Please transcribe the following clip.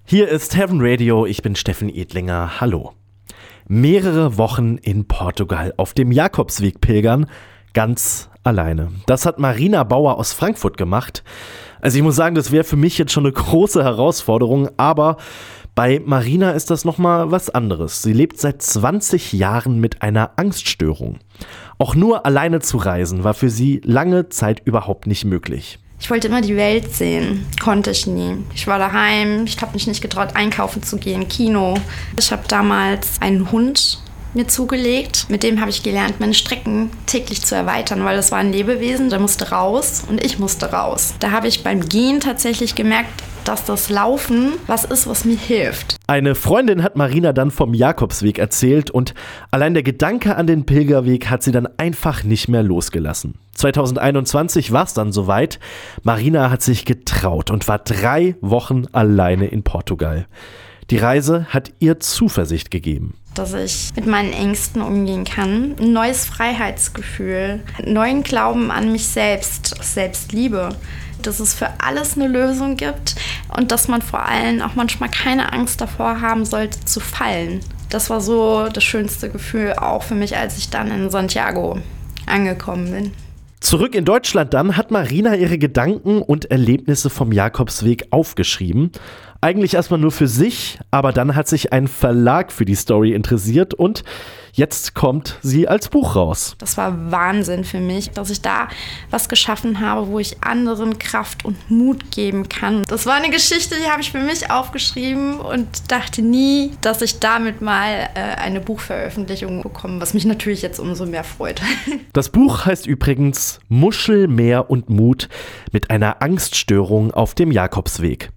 Hier ist Heaven Radio, ich bin Steffen Edlinger, hallo. Mehrere Wochen in Portugal auf dem Jakobsweg pilgern, ganz alleine. Das hat Marina Bauer aus Frankfurt gemacht. Also ich muss sagen, das wäre für mich jetzt schon eine große Herausforderung, aber bei Marina ist das nochmal was anderes. Sie lebt seit 20 Jahren mit einer Angststörung. Auch nur alleine zu reisen war für sie lange Zeit überhaupt nicht möglich. Ich wollte immer die Welt sehen, konnte ich nie. Ich war daheim, ich habe mich nicht getraut, einkaufen zu gehen, Kino. Ich habe damals einen Hund mir zugelegt. Mit dem habe ich gelernt, meine Strecken täglich zu erweitern, weil das war ein Lebewesen, der musste raus und ich musste raus. Da habe ich beim Gehen tatsächlich gemerkt, dass das Laufen was ist, was mir hilft. Eine Freundin hat Marina dann vom Jakobsweg erzählt und allein der Gedanke an den Pilgerweg hat sie dann einfach nicht mehr losgelassen. 2021 war es dann soweit. Marina hat sich getraut und war 3 Wochen alleine in Portugal. Die Reise hat ihr Zuversicht gegeben. Dass ich mit meinen Ängsten umgehen kann, ein neues Freiheitsgefühl, einen neuen Glauben an mich selbst, Selbstliebe, dass es für alles eine Lösung gibt und dass man vor allem auch manchmal keine Angst davor haben sollte zu fallen. Das war so das schönste Gefühl auch für mich, als ich dann in Santiago angekommen bin. Zurück in Deutschland dann hat Marina ihre Gedanken und Erlebnisse vom Jakobsweg aufgeschrieben. Eigentlich erstmal nur für sich, aber dann hat sich ein Verlag für die Story interessiert und jetzt kommt sie als Buch raus. Das war Wahnsinn für mich, dass ich da was geschaffen habe, wo ich anderen Kraft und Mut geben kann. Das war eine Geschichte, die habe ich für mich aufgeschrieben und dachte nie, dass ich damit mal eine Buchveröffentlichung bekomme, was mich natürlich jetzt umso mehr freut. Das Buch heißt übrigens Muschel, Meer und Mut mit einer Angststörung auf dem Jakobsweg.